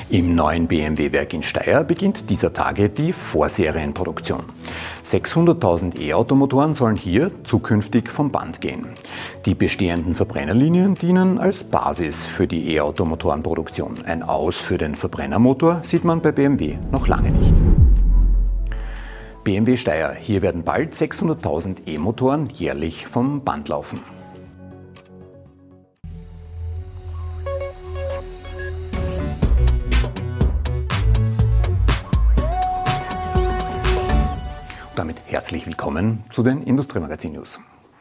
Im neuen BMW-Werk in Steyr beginnt dieser Tage die Vorserienproduktion. 600.000 E-Automotoren sollen hier zukünftig vom Band gehen. Die bestehenden Verbrennerlinien dienen als Basis für die E-Automotorenproduktion. Ein Aus für den Verbrennermotor sieht man bei BMW noch lange nicht. BMW Steyr, hier werden bald 600.000 E-Motoren jährlich vom Band laufen. Damit herzlich willkommen zu den Industriemagazin News.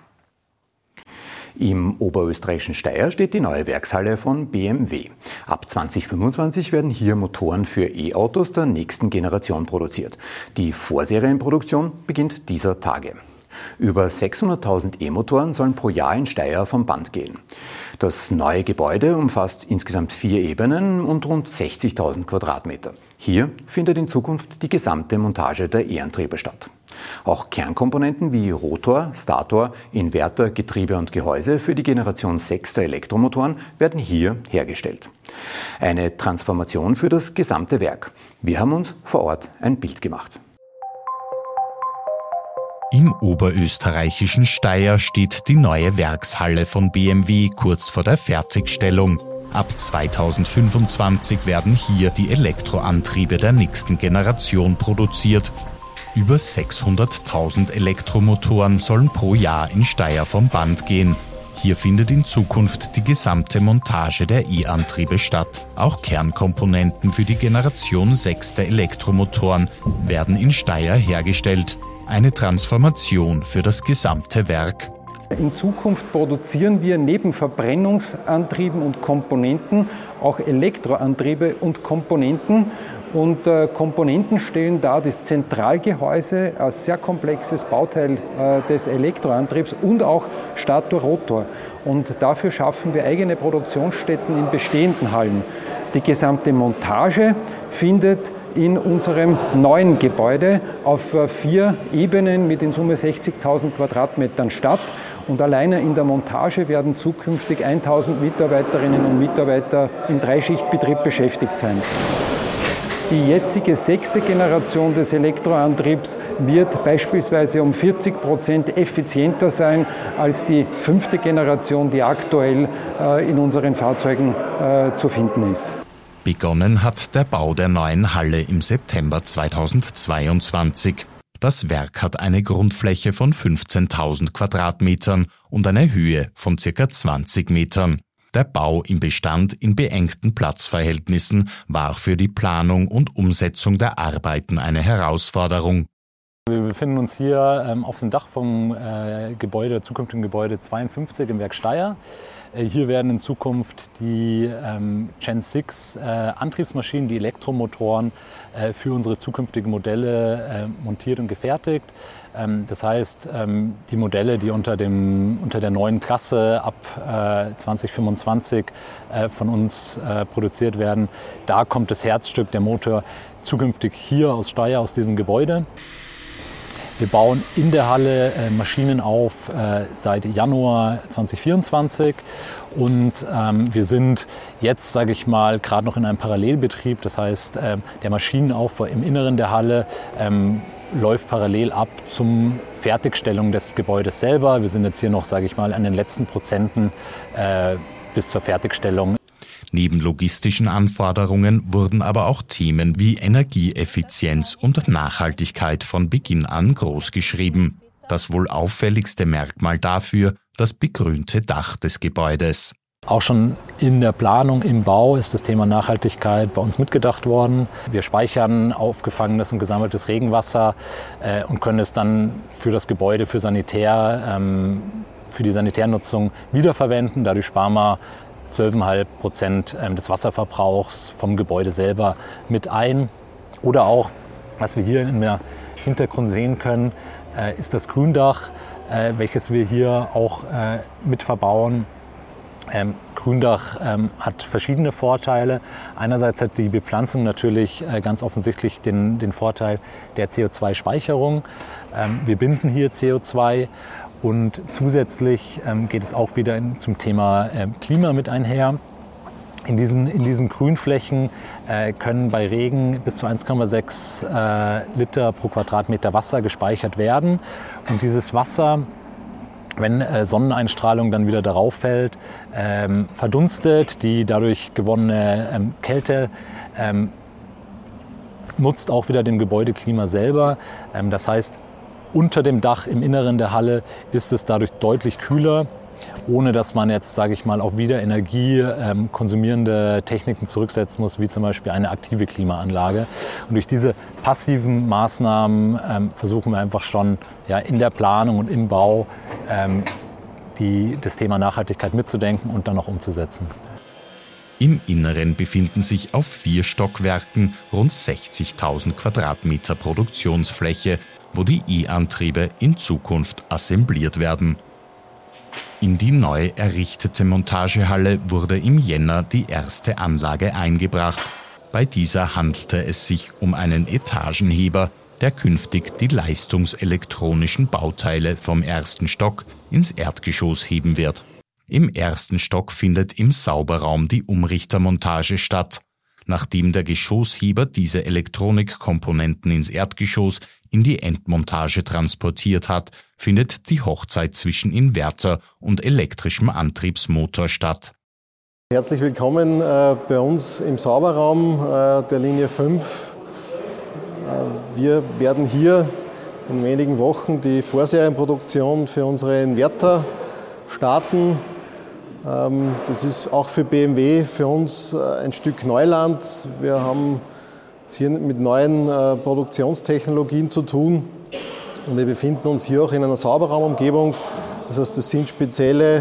Im oberösterreichischen Steyr steht die neue Werkshalle von BMW. Ab 2025 werden hier Motoren für E-Autos der nächsten Generation produziert. Die Vorserienproduktion beginnt dieser Tage. Über 600.000 E-Motoren sollen pro Jahr in Steyr vom Band gehen. Das neue Gebäude umfasst insgesamt 4 Ebenen und rund 60.000 Quadratmeter. Hier findet in Zukunft die gesamte Montage der E-Antriebe statt. Auch Kernkomponenten wie Rotor, Stator, Inverter, Getriebe und Gehäuse für die Generation 6 der Elektromotoren werden hier hergestellt. Eine Transformation für das gesamte Werk. Wir haben uns vor Ort ein Bild gemacht. Im oberösterreichischen Steyr steht die neue Werkshalle von BMW kurz vor der Fertigstellung. Ab 2025 werden hier die Elektroantriebe der nächsten Generation produziert. Über 600.000 Elektromotoren sollen pro Jahr in Steyr vom Band gehen. Hier findet in Zukunft die gesamte Montage der E-Antriebe statt. Auch Kernkomponenten für die Generation 6 der Elektromotoren werden in Steyr hergestellt. Eine Transformation für das gesamte Werk. In Zukunft produzieren wir neben Verbrennungsantrieben und Komponenten auch Elektroantriebe und Komponenten. Und Komponenten stellen dar das Zentralgehäuse, ein sehr komplexes Bauteil des Elektroantriebs und auch Stator-Rotor. Und dafür schaffen wir eigene Produktionsstätten in bestehenden Hallen. Die gesamte Montage findet in unserem neuen Gebäude auf 4 Ebenen mit in Summe 60.000 Quadratmetern statt. Und alleine in der Montage werden zukünftig 1.000 Mitarbeiterinnen und Mitarbeiter im Dreischichtbetrieb beschäftigt sein. Die jetzige 6. Generation des Elektroantriebs wird beispielsweise um 40% effizienter sein als die 5. Generation, die aktuell in unseren Fahrzeugen zu finden ist. Begonnen hat der Bau der neuen Halle im September 2022. Das Werk hat eine Grundfläche von 15.000 Quadratmetern und eine Höhe von ca. 20 Metern. Der Bau im Bestand in beengten Platzverhältnissen war für die Planung und Umsetzung der Arbeiten eine Herausforderung. Wir befinden uns hier auf dem Dach vom zukünftigen Gebäude 52 im Werk Steyr. Hier werden in Zukunft die Gen 6 Antriebsmaschinen, die Elektromotoren für unsere zukünftigen Modelle montiert und gefertigt. Das heißt, die Modelle, die unter der neuen Klasse ab 2025 von uns produziert werden, da kommt das Herzstück, der Motor, zukünftig hier aus Steyr, aus diesem Gebäude. Wir bauen in der Halle Maschinen auf seit Januar 2024 und wir sind jetzt, sage ich mal, gerade noch in einem Parallelbetrieb. Das heißt, der Maschinenaufbau im Inneren der Halle läuft parallel ab zum Fertigstellung des Gebäudes selber. Wir sind jetzt hier noch, sage ich mal, an den letzten Prozenten bis zur Fertigstellung. Neben logistischen Anforderungen wurden aber auch Themen wie Energieeffizienz und Nachhaltigkeit von Beginn an großgeschrieben. Das wohl auffälligste Merkmal dafür das begrünte Dach des Gebäudes. Auch schon in der Planung, im Bau ist das Thema Nachhaltigkeit bei uns mitgedacht worden. Wir speichern aufgefangenes und gesammeltes Regenwasser und können es dann für das Gebäude, für die Sanitärnutzung wiederverwenden. Dadurch sparen wir 12,5% des Wasserverbrauchs vom Gebäude selber mit ein. Oder auch, was wir hier im Hintergrund sehen können, ist das Gründach, welches wir hier auch mit verbauen. Gründach hat verschiedene Vorteile. Einerseits hat die Bepflanzung natürlich ganz offensichtlich den Vorteil der CO2-Speicherung. Wir binden hier CO2 und zusätzlich geht es auch wieder zum Thema Klima mit einher. In diesen Grünflächen können bei Regen bis zu 1,6 Liter pro Quadratmeter Wasser gespeichert werden. Und dieses Wasser, wenn Sonneneinstrahlung dann wieder darauf fällt, verdunstet. Die dadurch gewonnene Kälte nutzt auch wieder dem Gebäudeklima selber. Das heißt, unter dem Dach im Inneren der Halle ist es dadurch deutlich kühler, ohne dass man jetzt, sage ich mal, auf wieder Energie konsumierende Techniken zurücksetzen muss, wie zum Beispiel eine aktive Klimaanlage. Und durch diese passiven Maßnahmen versuchen wir einfach schon in der Planung und im Bau das Thema Nachhaltigkeit mitzudenken und dann auch umzusetzen. Im Inneren befinden sich auf 4 Stockwerken rund 60.000 Quadratmeter Produktionsfläche, wo die E-Antriebe in Zukunft assembliert werden. In die neu errichtete Montagehalle wurde im Jänner die erste Anlage eingebracht. Bei dieser handelte es sich um einen Etagenheber, der künftig die leistungselektronischen Bauteile vom 1. Stock ins Erdgeschoss heben wird. Im 1. Stock findet im Sauberraum die Umrichtermontage statt. Nachdem der Geschossheber diese Elektronikkomponenten ins Erdgeschoss in die Endmontage transportiert hat, findet die Hochzeit zwischen Inverter und elektrischem Antriebsmotor statt. Herzlich willkommen bei uns im Sauberraum der Linie 5. Wir werden hier in wenigen Wochen die Vorserienproduktion für unsere Inverter starten. Das ist auch für BMW, für uns ein Stück Neuland. Wir haben es hier mit neuen Produktionstechnologien zu tun und wir befinden uns hier auch in einer Sauberraumumgebung. Das heißt, das sind spezielle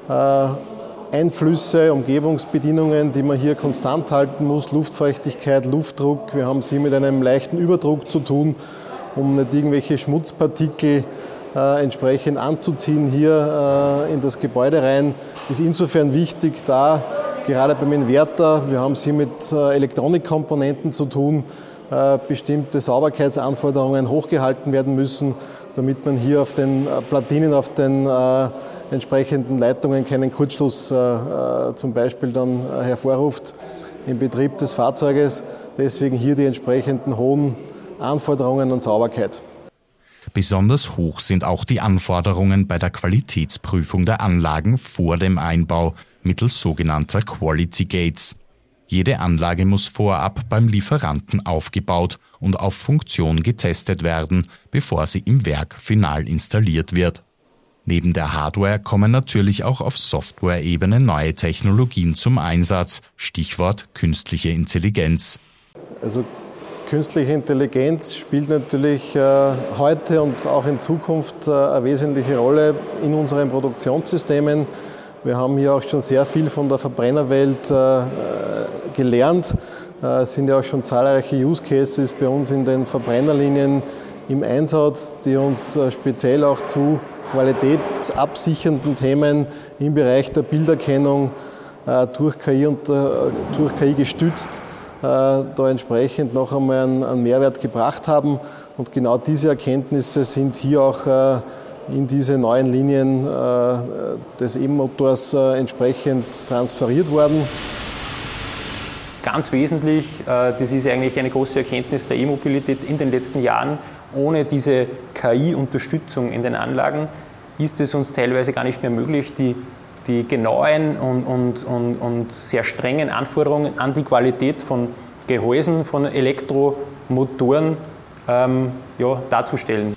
Einflüsse, Umgebungsbedingungen, die man hier konstant halten muss, Luftfeuchtigkeit, Luftdruck. Wir haben es hier mit einem leichten Überdruck zu tun, um nicht irgendwelche Schmutzpartikel entsprechend anzuziehen hier in das Gebäude rein. Ist insofern wichtig, da gerade beim Inverter, wir haben es hier mit Elektronikkomponenten zu tun, bestimmte Sauberkeitsanforderungen hochgehalten werden müssen, damit man hier auf den Platinen, auf den entsprechenden Leitungen keinen Kurzschluss zum Beispiel dann hervorruft im Betrieb des Fahrzeuges. Deswegen hier die entsprechenden hohen Anforderungen an Sauberkeit. Besonders hoch sind auch die Anforderungen bei der Qualitätsprüfung der Anlagen vor dem Einbau mittels sogenannter Quality Gates. Jede Anlage muss vorab beim Lieferanten aufgebaut und auf Funktion getestet werden, bevor sie im Werk final installiert wird. Neben der Hardware kommen natürlich auch auf Software-Ebene neue Technologien zum Einsatz, Stichwort künstliche Intelligenz. Also künstliche Intelligenz spielt natürlich heute und auch in Zukunft eine wesentliche Rolle in unseren Produktionssystemen. Wir haben hier auch schon sehr viel von der Verbrennerwelt gelernt. Es sind ja auch schon zahlreiche Use Cases bei uns in den Verbrennerlinien im Einsatz, die uns speziell auch zu qualitätsabsichernden Themen im Bereich der Bilderkennung durch KI und durch KI gestützt da entsprechend noch einmal einen Mehrwert gebracht haben. Und genau diese Erkenntnisse sind hier auch in diese neuen Linien des E-Motors entsprechend transferiert worden. Ganz wesentlich, das ist eigentlich eine große Erkenntnis der E-Mobilität in den letzten Jahren, ohne diese KI-Unterstützung in den Anlagen ist es uns teilweise gar nicht mehr möglich, die genauen und sehr strengen Anforderungen an die Qualität von Gehäusen, von Elektromotoren darzustellen.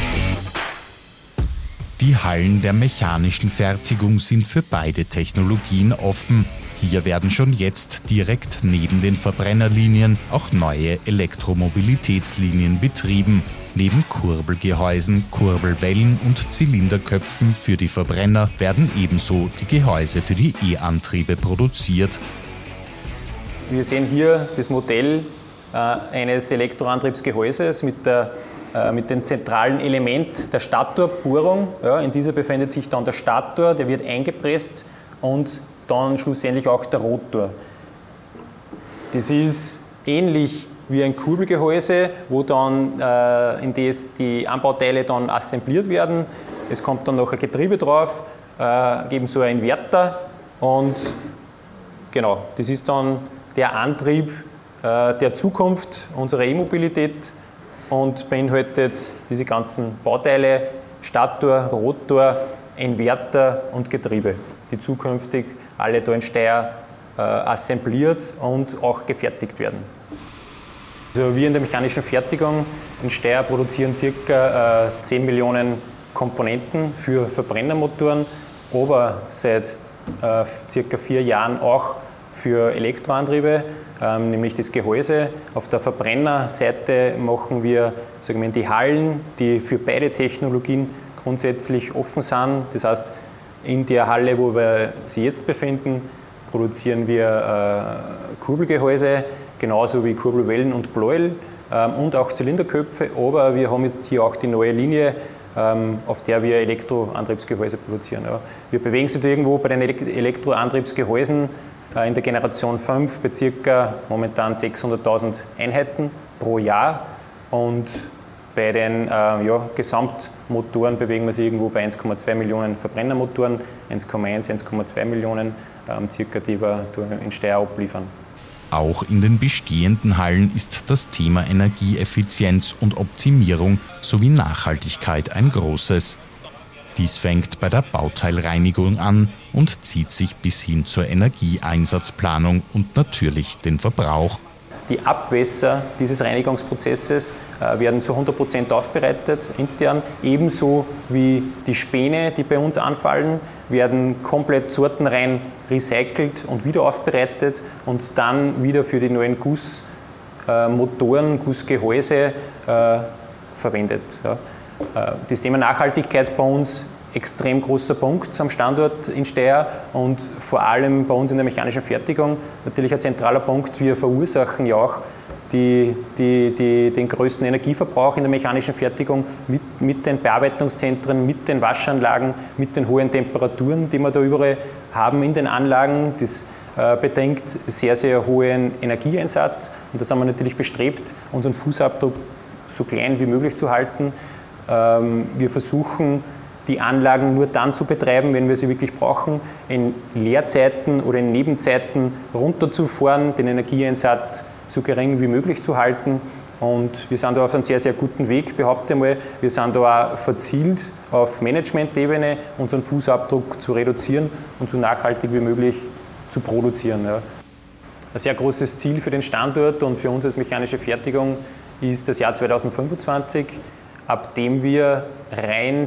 Die Hallen der mechanischen Fertigung sind für beide Technologien offen. Hier werden schon jetzt direkt neben den Verbrennerlinien auch neue Elektromobilitätslinien betrieben. Neben Kurbelgehäusen, Kurbelwellen und Zylinderköpfen für die Verbrenner werden ebenso die Gehäuse für die E-Antriebe produziert. Wir sehen hier das Modell eines Elektroantriebsgehäuses mit dem zentralen Element der Statorbohrung. Ja, in dieser befindet sich dann der Stator, der wird eingepresst und dann schlussendlich auch der Rotor. Das ist ähnlich wie ein Kurbelgehäuse, wo dann in das die Anbauteile dann assembliert werden. Es kommt dann noch ein Getriebe drauf, ebenso ein Inverter und Genau, das ist dann der Antrieb der Zukunft unserer E-Mobilität und beinhaltet diese ganzen Bauteile, Stator, Rotor, Inverter und Getriebe, die zukünftig alle da in Steyr assembliert und auch gefertigt werden. Also wir in der mechanischen Fertigung in Steyr produzieren ca. 10 Millionen Komponenten für Verbrennermotoren, aber seit ca. 4 Jahren auch für Elektroantriebe, nämlich das Gehäuse. Auf der Verbrennerseite machen wir, sagen wir, die Hallen, die für beide Technologien grundsätzlich offen sind. Das heißt, in der Halle, wo wir sie jetzt befinden, produzieren wir Kurbelgehäuse, genauso wie Kurbelwellen und Pleuel und auch Zylinderköpfe. Aber wir haben jetzt hier auch die neue Linie, auf der wir Elektroantriebsgehäuse produzieren. Ja. Wir bewegen uns irgendwo bei den Elektroantriebsgehäusen in der Generation 5 bei ca. momentan 600.000 Einheiten pro Jahr. Und bei den Gesamtmotoren bewegen wir uns irgendwo bei 1,2 Millionen Verbrennermotoren, 1,1, 1,2 Millionen circa, die wir in Steyr abliefern. Auch in den bestehenden Hallen ist das Thema Energieeffizienz und Optimierung sowie Nachhaltigkeit ein großes. Dies fängt bei der Bauteilreinigung an und zieht sich bis hin zur Energieeinsatzplanung und natürlich den Verbrauch. Die Abwässer dieses Reinigungsprozesses werden zu 100% aufbereitet intern, ebenso wie die Späne, die bei uns anfallen, werden komplett sortenrein recycelt und wieder aufbereitet und dann wieder für die neuen Gussmotoren, Gussgehäuse verwendet. Ja. Das Thema Nachhaltigkeit bei uns extrem großer Punkt am Standort in Steyr und vor allem bei uns in der mechanischen Fertigung natürlich ein zentraler Punkt. Wir verursachen ja auch den größten Energieverbrauch in der mechanischen Fertigung mit den Bearbeitungszentren, mit den Waschanlagen, mit den hohen Temperaturen, die wir da überall haben in den Anlagen. Das bedingt sehr, sehr hohen Energieeinsatz und da sind wir natürlich bestrebt, unseren Fußabdruck so klein wie möglich zu halten. Wir versuchen, die Anlagen nur dann zu betreiben, wenn wir sie wirklich brauchen, in Leerzeiten oder in Nebenzeiten runterzufahren, den Energieeinsatz so gering wie möglich zu halten. Und wir sind da auf einem sehr, sehr guten Weg, behaupte ich mal. Wir sind da auch verzielt auf Management-Ebene, unseren Fußabdruck zu reduzieren und so nachhaltig wie möglich zu produzieren. Ja. Ein sehr großes Ziel für den Standort und für uns als mechanische Fertigung ist das Jahr 2025, ab dem wir rein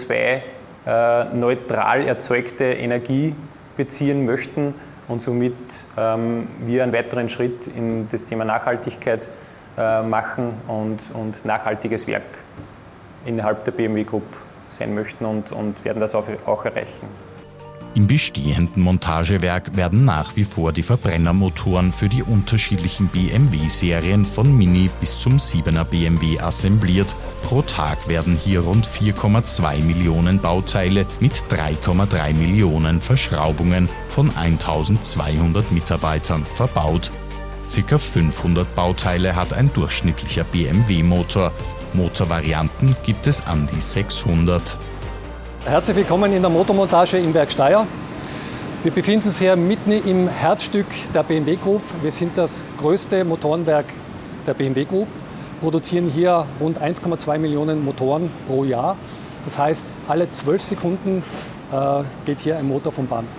CO2-neutral erzeugte Energie beziehen möchten und somit wir einen weiteren Schritt in das Thema Nachhaltigkeit machen und nachhaltiges Werk innerhalb der BMW Group sein möchten und werden das auch erreichen. Im bestehenden Montagewerk werden nach wie vor die Verbrennermotoren für die unterschiedlichen BMW-Serien von Mini bis zum 7er BMW assembliert. Pro Tag werden hier rund 4,2 Millionen Bauteile mit 3,3 Millionen Verschraubungen von 1200 Mitarbeitern verbaut. Circa 500 Bauteile hat ein durchschnittlicher BMW-Motor. Motorvarianten gibt es an die 600. Herzlich willkommen in der Motormontage im Werk Steyr. Wir befinden uns hier mitten im Herzstück der BMW Group. Wir sind das größte Motorenwerk der BMW Group, produzieren hier rund 1,2 Millionen Motoren pro Jahr. Das heißt, alle 12 Sekunden geht hier ein Motor vom Band.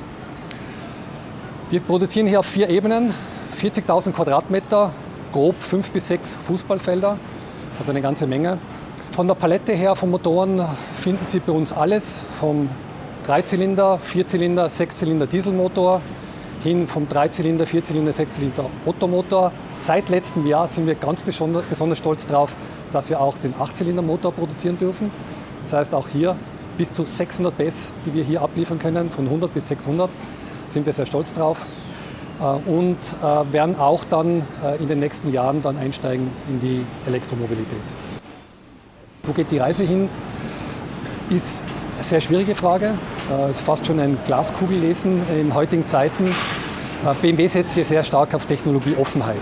Wir produzieren hier auf 4 Ebenen, 40.000 Quadratmeter, grob 5 bis 6 Fußballfelder, also eine ganze Menge. Von der Palette her von Motoren finden Sie bei uns alles, vom 3-Zylinder, 4-Zylinder, 6-Zylinder Dieselmotor hin vom 3-Zylinder, 4-Zylinder, 6-Zylinder Ottomotor. Seit letztem Jahr sind wir ganz besonders stolz darauf, dass wir auch den 8-Zylinder-Motor produzieren dürfen. Das heißt auch hier bis zu 600 PS, die wir hier abliefern können, von 100 bis 600, sind wir sehr stolz drauf. Und werden auch dann in den nächsten Jahren dann einsteigen in die Elektromobilität. Wo geht die Reise hin? Ist eine sehr schwierige Frage. Ist fast schon ein Glaskugellesen in heutigen Zeiten. BMW setzt hier sehr stark auf Technologieoffenheit.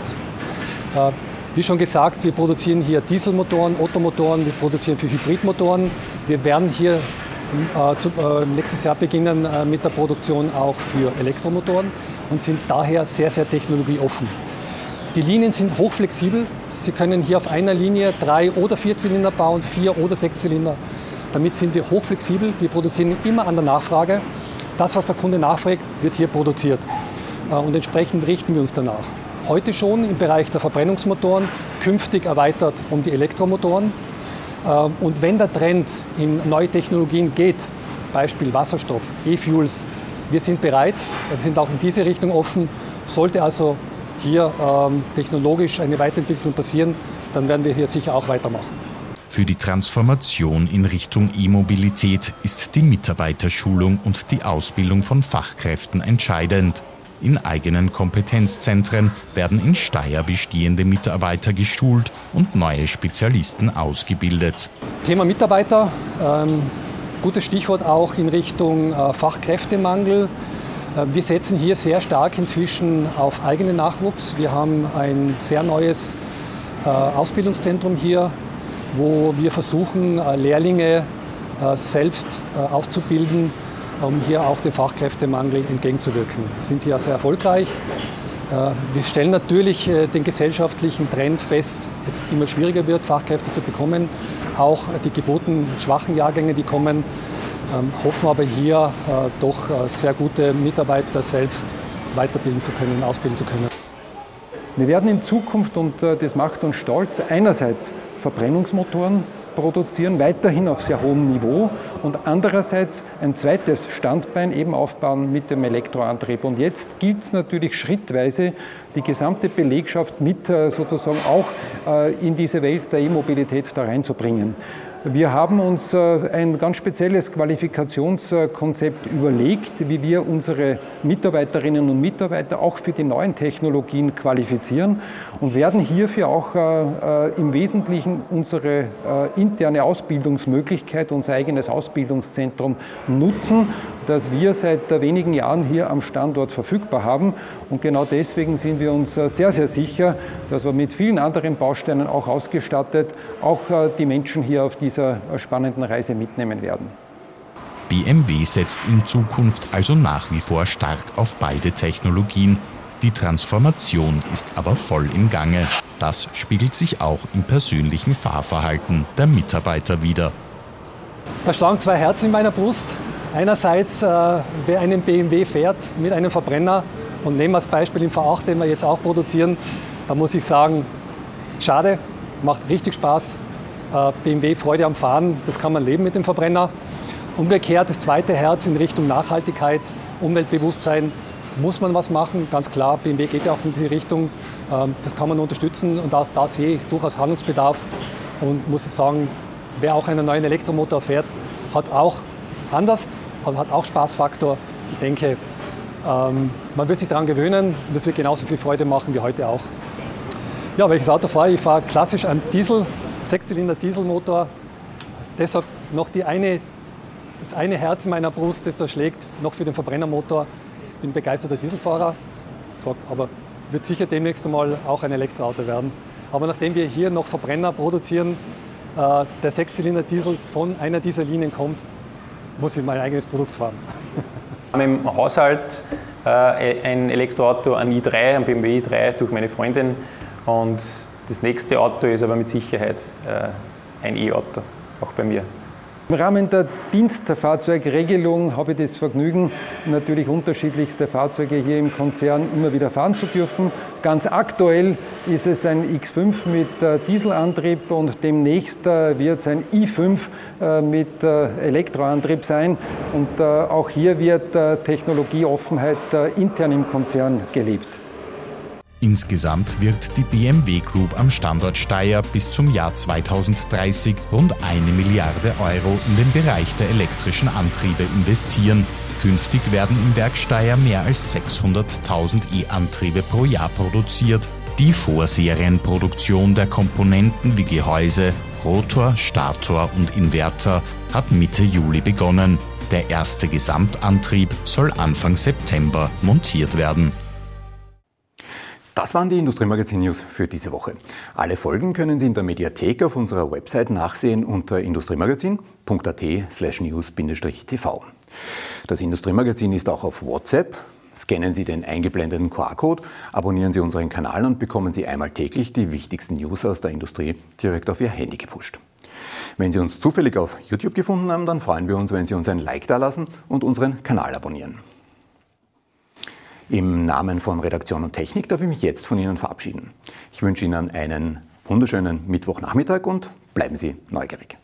Wie schon gesagt, wir produzieren hier Dieselmotoren, Ottomotoren, wir produzieren für Hybridmotoren. Wir werden hier nächstes Jahr beginnen mit der Produktion auch für Elektromotoren. und sind daher sehr, sehr technologieoffen. Die Linien sind hochflexibel. Sie können hier auf einer Linie 3 oder 4 Zylinder bauen, 4 oder 6 Zylinder. Damit sind wir hochflexibel. Wir produzieren immer an der Nachfrage. Das, was der Kunde nachfragt, wird hier produziert. Und entsprechend richten wir uns danach. Heute schon im Bereich der Verbrennungsmotoren, künftig erweitert um die Elektromotoren. Und wenn der Trend in neue Technologien geht, Beispiel Wasserstoff, E-Fuels, wir sind bereit, wir sind auch in diese Richtung offen. Sollte also hier technologisch eine Weiterentwicklung passieren, dann werden wir hier sicher auch weitermachen. Für die Transformation in Richtung E-Mobilität ist die Mitarbeiterschulung und die Ausbildung von Fachkräften entscheidend. In eigenen Kompetenzzentren werden in Steyr bestehende Mitarbeiter geschult und neue Spezialisten ausgebildet. Thema Mitarbeiter, gutes Stichwort auch in Richtung Fachkräftemangel. Wir setzen hier sehr stark inzwischen auf eigenen Nachwuchs. Wir haben ein sehr neues Ausbildungszentrum hier, wo wir versuchen, Lehrlinge selbst auszubilden, um hier auch dem Fachkräftemangel entgegenzuwirken. Wir sind hier sehr erfolgreich. Wir stellen natürlich den gesellschaftlichen Trend fest, dass es immer schwieriger wird, Fachkräfte zu bekommen. Auch die geburtenschwachen Jahrgänge, die kommen, hoffen aber hier doch sehr gute Mitarbeiter selbst weiterbilden zu können, ausbilden zu können. Wir werden in Zukunft, und das macht uns stolz, einerseits Verbrennungsmotoren produzieren, weiterhin auf sehr hohem Niveau, und andererseits ein zweites Standbein eben aufbauen mit dem Elektroantrieb. Und jetzt gilt es natürlich schrittweise, die gesamte Belegschaft mit sozusagen auch in diese Welt der E-Mobilität da reinzubringen. Wir haben uns ein ganz spezielles Qualifikationskonzept überlegt, wie wir unsere Mitarbeiterinnen und Mitarbeiter auch für die neuen Technologien qualifizieren, und werden hierfür auch im Wesentlichen unsere interne Ausbildungsmöglichkeit, unser eigenes Ausbildungszentrum nutzen, das wir seit wenigen Jahren hier am Standort verfügbar haben. Und genau deswegen sind wir uns sehr, sehr sicher, dass wir mit vielen anderen Bausteinen auch ausgestattet, auch die Menschen hier auf dieser spannenden Reise mitnehmen werden. BMW setzt in Zukunft also nach wie vor stark auf beide Technologien. Die Transformation ist aber voll im Gange. Das spiegelt sich auch im persönlichen Fahrverhalten der Mitarbeiter wider. Da schlagen zwei Herzen in meiner Brust. Einerseits, wer einen BMW fährt mit einem Verbrenner, und nehmen wir als Beispiel den V8, den wir jetzt auch produzieren, da muss ich sagen, schade, macht richtig Spaß. BMW Freude am Fahren, das kann man leben mit dem Verbrenner. Umgekehrt das zweite Herz in Richtung Nachhaltigkeit, Umweltbewusstsein, muss man was machen, ganz klar, BMW geht ja auch in diese Richtung, das kann man unterstützen, und auch da sehe ich durchaus Handlungsbedarf, und muss ich sagen, wer auch einen neuen Elektromotor fährt, hat auch Spaßfaktor. Ich denke, man wird sich daran gewöhnen, und das wird genauso viel Freude machen wie heute auch. Ja, welches Auto fahre ich? Ich fahre klassisch einen Diesel, 6-Zylinder Dieselmotor. Deshalb noch das eine Herz in meiner Brust, das da schlägt, noch für den Verbrennermotor. Ich bin begeisterter Dieselfahrer, aber wird sicher demnächst einmal auch ein Elektroauto werden. Aber nachdem wir hier noch Verbrenner produzieren, der 6-Zylinder Diesel von einer dieser Linien kommt, muss ich mein eigenes Produkt fahren. Im Haushalt ein Elektroauto, ein i3, ein BMW i3 durch meine Freundin, und das nächste Auto ist aber mit Sicherheit ein E-Auto, auch bei mir. Im Rahmen der Dienstfahrzeugregelung habe ich das Vergnügen, natürlich unterschiedlichste Fahrzeuge hier im Konzern immer wieder fahren zu dürfen. Ganz aktuell ist es ein X5 mit Dieselantrieb, und demnächst wird es ein i5 mit Elektroantrieb sein. Und auch hier wird Technologieoffenheit intern im Konzern gelebt. Insgesamt wird die BMW Group am Standort Steyr bis zum Jahr 2030 rund 1 Milliarde Euro in den Bereich der elektrischen Antriebe investieren. Künftig werden im Werk Steyr mehr als 600.000 E-Antriebe pro Jahr produziert. Die Vorserienproduktion der Komponenten wie Gehäuse, Rotor, Stator und Inverter hat Mitte Juli begonnen. Der erste Gesamtantrieb soll Anfang September montiert werden. Das waren die Industriemagazin-News für diese Woche. Alle Folgen können Sie in der Mediathek auf unserer Website nachsehen unter industriemagazin.at/news-tv. Das Industriemagazin ist auch auf WhatsApp, Scannen Sie den eingeblendeten QR-Code, abonnieren Sie unseren Kanal und bekommen Sie einmal täglich die wichtigsten News aus der Industrie direkt auf Ihr Handy gepusht. Wenn Sie uns zufällig auf YouTube gefunden haben, dann freuen wir uns, wenn Sie uns ein Like dalassen und unseren Kanal abonnieren. Im Namen von Redaktion und Technik darf ich mich jetzt von Ihnen verabschieden. Ich wünsche Ihnen einen wunderschönen Mittwochnachmittag und bleiben Sie neugierig.